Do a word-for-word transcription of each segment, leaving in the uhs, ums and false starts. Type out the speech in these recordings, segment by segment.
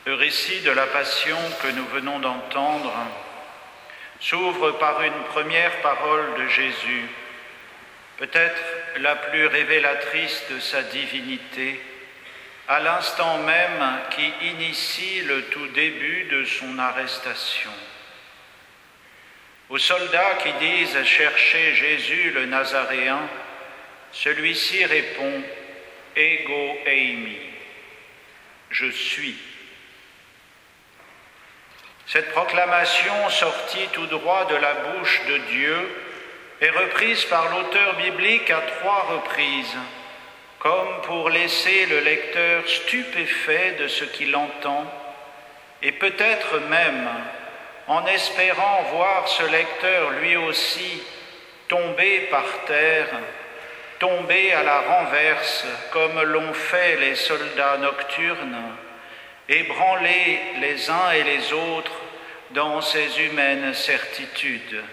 Le récit de la Passion que nous venons d'entendre s'ouvre par une première parole de Jésus, peut-être la plus révélatrice de sa divinité, à l'instant même qui initie le tout début de son arrestation. Aux soldats qui disent chercher Jésus le Nazaréen, celui-ci répond « Ego eimi » « Je suis ». Cette proclamation sortie tout droit de la bouche de Dieu est reprise par l'auteur biblique à trois reprises, comme pour laisser le lecteur stupéfait de ce qu'il entend, et peut-être même en espérant voir ce lecteur lui aussi tomber par terre, tomber à la renverse, comme l'ont fait les soldats nocturnes, ébranler les uns et les autres dans ces humaines certitudes.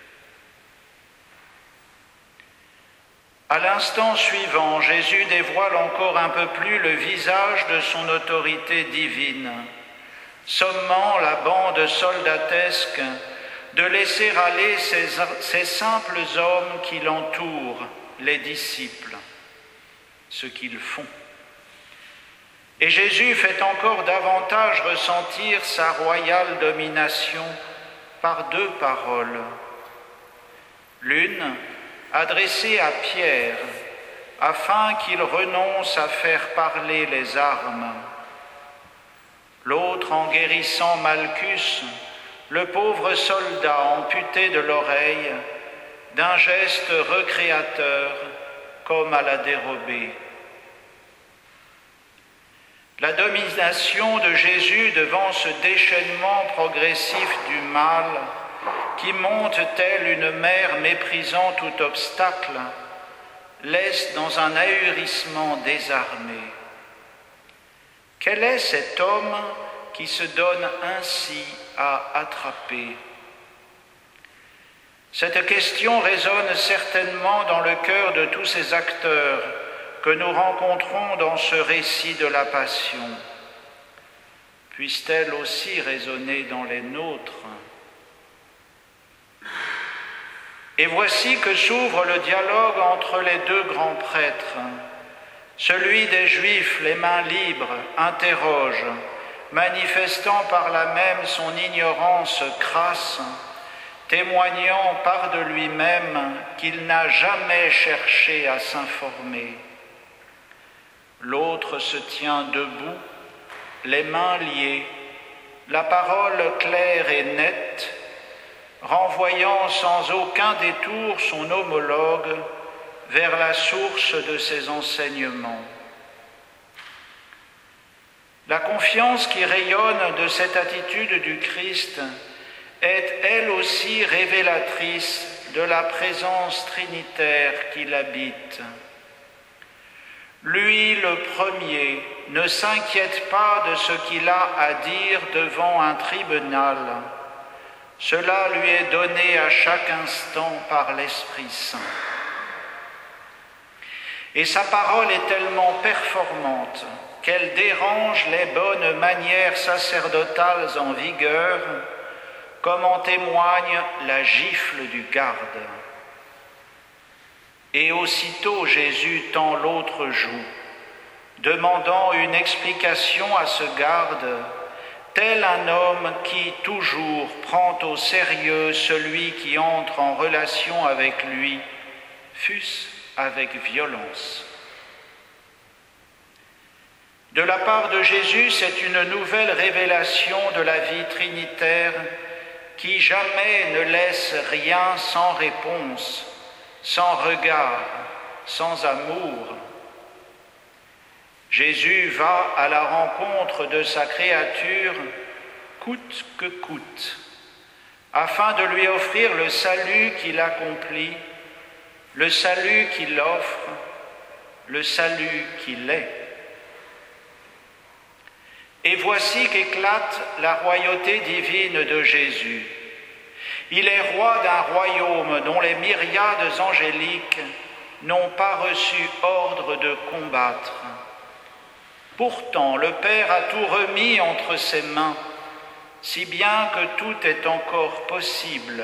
À l'instant suivant, Jésus dévoile encore un peu plus le visage de son autorité divine, sommant la bande soldatesque de laisser aller ces, ces simples hommes qui l'entourent, les disciples, ce qu'ils font. Et Jésus fait encore davantage ressentir sa royale domination par deux paroles. L'une, adressée à Pierre, afin qu'il renonce à faire parler les armes. L'autre, en guérissant Malchus, le pauvre soldat amputé de l'oreille, d'un geste recréateur comme à la dérobée. La domination de Jésus devant ce déchaînement progressif du mal qui monte telle une mer méprisant tout obstacle, laisse dans un ahurissement désarmé. Quel est cet homme qui se donne ainsi à attraper? Cette question résonne certainement dans le cœur de tous ces acteurs que nous rencontrons dans ce récit de la Passion. Puisse-t-elle aussi résonner dans les nôtres? Et voici que s'ouvre le dialogue entre les deux grands prêtres. Celui des Juifs, les mains libres, interroge, manifestant par là même son ignorance crasse, témoignant par de lui-même qu'il n'a jamais cherché à s'informer. L'autre se tient debout, les mains liées, la parole claire et nette, renvoyant sans aucun détour son homologue vers la source de ses enseignements. La confiance qui rayonne de cette attitude du Christ est elle aussi révélatrice de la présence trinitaire qui l'habite. Lui, le premier, ne s'inquiète pas de ce qu'il a à dire devant un tribunal. Cela lui est donné à chaque instant par l'Esprit Saint. Et sa parole est tellement performante qu'elle dérange les bonnes manières sacerdotales en vigueur, comme en témoigne la gifle du garde. Et aussitôt Jésus tend l'autre joue, demandant une explication à ce garde, tel un homme qui toujours prend au sérieux celui qui entre en relation avec lui, fût-ce avec violence. De la part de Jésus, c'est une nouvelle révélation de la vie trinitaire qui jamais ne laisse rien sans réponse, sans regard, sans amour. Jésus va à la rencontre de sa créature coûte que coûte, afin de lui offrir le salut qu'il accomplit, le salut qu'il offre, le salut qu'il est. Et voici qu'éclate la royauté divine de Jésus. Il est roi d'un royaume dont les myriades angéliques n'ont pas reçu ordre de combattre. Pourtant, le Père a tout remis entre ses mains, si bien que tout est encore possible.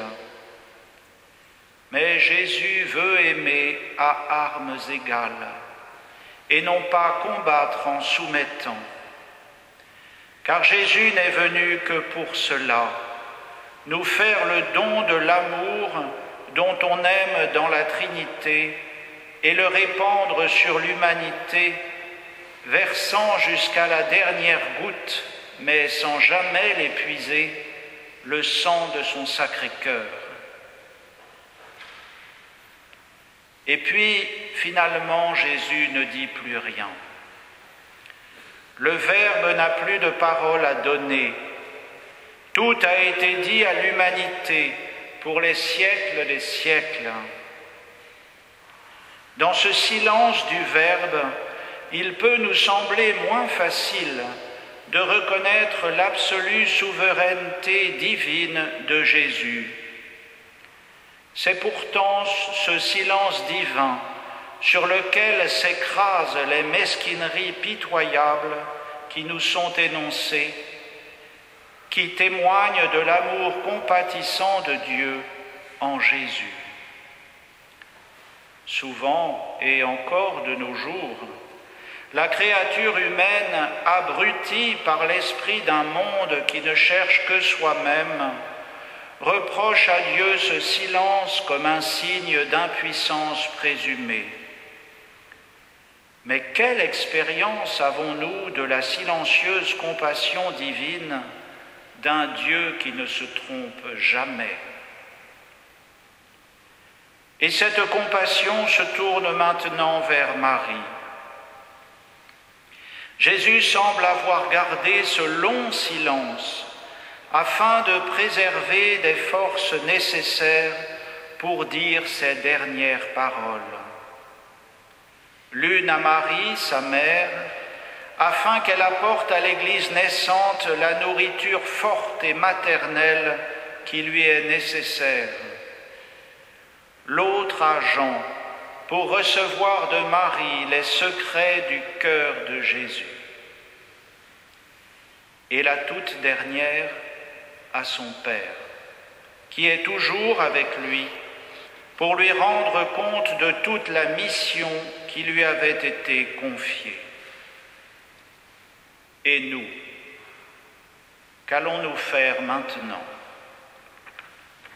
Mais Jésus veut aimer à armes égales et non pas combattre en soumettant. Car Jésus n'est venu que pour cela, nous faire le don de l'amour dont on aime dans la Trinité et le répandre sur l'humanité, versant jusqu'à la dernière goutte, mais sans jamais l'épuiser, le sang de son Sacré-Cœur. Et puis, finalement, Jésus ne dit plus rien. Le Verbe n'a plus de parole à donner. Tout a été dit à l'humanité pour les siècles des siècles. Dans ce silence du Verbe, il peut nous sembler moins facile de reconnaître l'absolue souveraineté divine de Jésus. C'est pourtant ce silence divin sur lequel s'écrasent les mesquineries pitoyables qui nous sont énoncées, qui témoignent de l'amour compatissant de Dieu en Jésus. Souvent, et encore de nos jours, la créature humaine, abrutie par l'esprit d'un monde qui ne cherche que soi-même, reproche à Dieu ce silence comme un signe d'impuissance présumée. Mais quelle expérience avons-nous de la silencieuse compassion divine d'un Dieu qui ne se trompe jamais? Et cette compassion se tourne maintenant vers Marie. Jésus semble avoir gardé ce long silence afin de préserver des forces nécessaires pour dire ces dernières paroles. L'une à Marie, sa mère, afin qu'elle apporte à l'Église naissante la nourriture forte et maternelle qui lui est nécessaire. L'autre à Jean, pour recevoir de Marie les secrets du cœur de Jésus. Et la toute dernière à son Père, qui est toujours avec lui, pour lui rendre compte de toute la mission qui lui avait été confiée. Et nous, qu'allons-nous faire maintenant ?